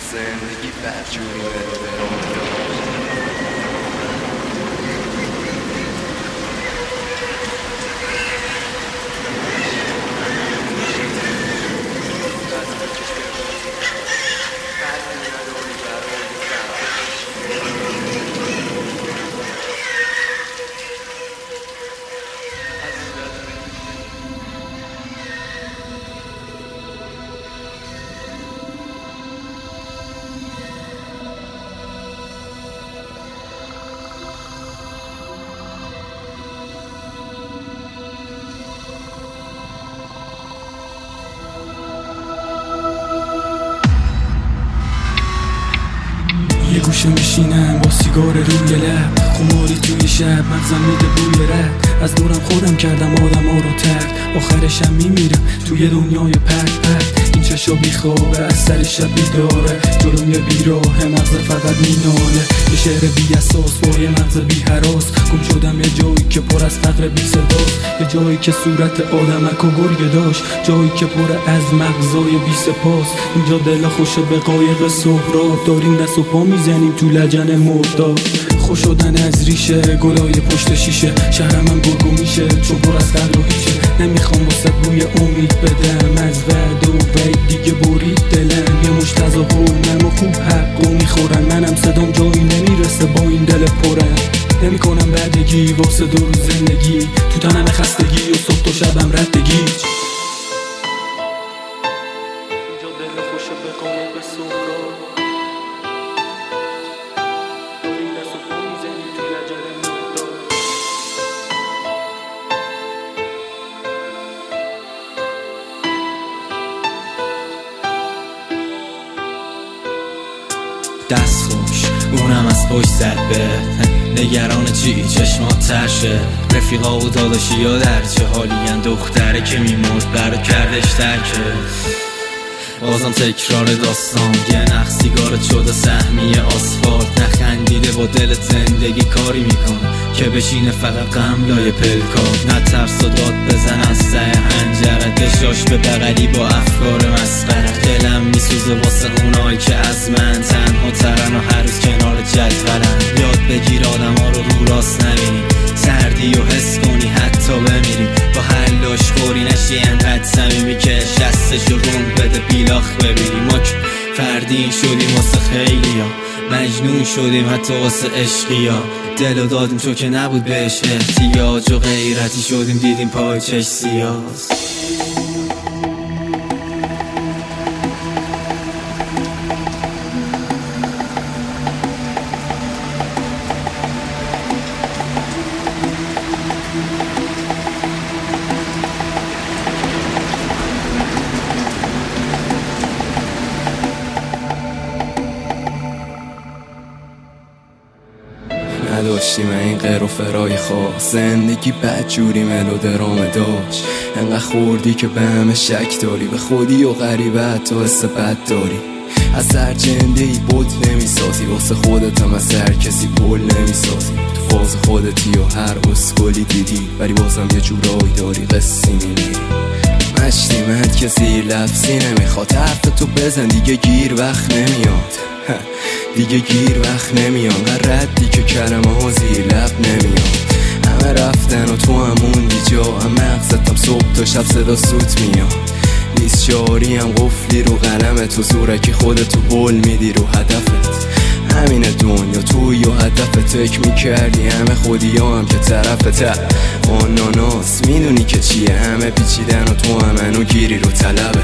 زندگی بدجوری بده یه گوشه میشینم با سیگار روی لب، خماری توی شب مغزم میده بوی رد. از دورم خودم کردم آدم ها رو ترد، آخرشم میمیرم توی دنیای پرد پرد. این چشا بیخوابه از سر شب بیداره، جلوم یه بیراه مغز فقط میناله. یه شعر بی اساس با یه مغز بی هراس، گم شدم یه جایی که پر از فقر بی صداست. یه جایی که صورت آدمک و گرگه داشت، جایی که پر از مغزای بی سپاس. اینجا دل خوشه به قایق سهراب، داریم دست و پا میزنیم تو لجن مرداب. خوش شدن از ریشه گلای پشت شیشه، شهرم گرگو میشه چون پر از فقر و هیچه. نمیخوام واسه بوی امید بدم از وعد و وعید، دیگه برید دلم. یه مشت تظاهر نرم و خوب حقو میخورن، منم صدام جایی نمیرسه با این دل پرم. نمی کنم بردگی واسه دو روز زندگی، تو تنم خستگی و صبح و شبم ردگی. اینجا دل خوشه به قایق سهراب، داریم دست و پا میزنیم توی لجن مرداب. دست خوش اونم از پشت زد به نگران چی چشمات ترشه. رفیقا و داداشی ها در چه حالین، دختره که میمرد برا کردش ترکه. بازم تکرار داستان، یه نخ سیگارت شده سهمیه آسفالت. نخندیده با دلت زندگی کاری میکنه که بشینه فقط غم لای پلکات. نه ترس و داد بزن از ته حنجره، دشاش به بغلی با افکار مسخره. دلم میسوزه واسه اونایی که از من تنها ترن و هر روز کنار جدولن. یاد بگیر آدم ها رو راست نبینی، سردی و حس کنی حتی بمیری. با هر لاش خوری نشی انقدر صمیمی که شستش رو رون بده بیلاخ ببینی. ما که فردین شدیم واسه خیلی ها، مجنون شدیم حتی واسه عشقی ها. دل و دادیم تو که نبود بهش احتیاج، و غیرتی شدیم دیدیم پای چش سیاست. نداشتیم این غیر و فرای خاص، زندگی بدجوری ملو درام داشت. انقدر خوردی که به همه شک داری، به خودی و غریبت تو حس بد داری. از هر جنده ای بود نمیسازی، واسه خودت هم از هر کسی پول نمیسازی. تو فاز خودتی و هر اسکولی دیدی، ولی بازم یه جورایی داری قصی میمیری. مشتی مند که زیر لفظی نمیخواد، حرف تو بزن دیگه گیر وقت نمیاد. دیگه گیر وقت نمیاد، ردی که کلمه ها زیر لب نمیاد. همه رفتن و تو هموندی جا، هم مغزتم صبح تا شب صدا سوت میاد. نیست شعاری هم قفلی رو قلم تو، زورکی خودتو بول میدی رو هدفت. همین دنیا توی و هدفت، فکر میکردی همه خودی ها هم که طرفت. آناناس میدونی که چیه، همه پیچیدن و تو هم منو گیری رو طلبت.